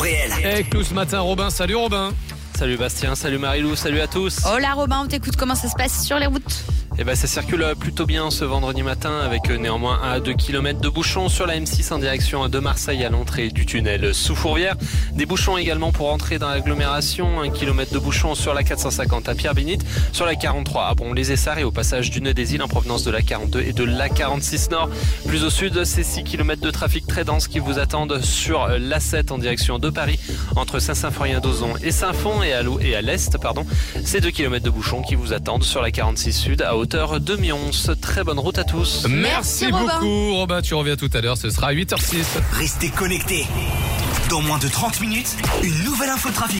réel. Et avec nous ce matin, Robin. Salut Robin. Salut Bastien, salut Marilou, salut à tous. Hola Robin, on t'écoute, comment ça se passe sur les routes? Ça circule plutôt bien ce vendredi matin avec néanmoins 1 à 2 km de bouchons sur la M6 en direction de Marseille à l'entrée du tunnel sous Fourvière. Des bouchons également pour entrer dans l'agglomération, 1 km de bouchons sur la 450 à Pierre-Bénite, sur la 43 à Bon-les-Essarts et au passage du Nœud des Îles en provenance de la 42 et de la 46 Nord. Plus au sud, c'est 6 km de trafic très dense qui vous attendent sur l'A7 en direction de Paris entre Saint-Symphorien-d'Ozon et Saint-Fond et à l'est, c'est 2 km de bouchons qui vous attendent sur la 46 Sud à hauteur de Mions. Très bonne route à tous. Merci beaucoup Robin, tu reviens tout à l'heure, ce sera à 8h06. Restez connectés. Dans moins de 30 minutes, une nouvelle info trafic.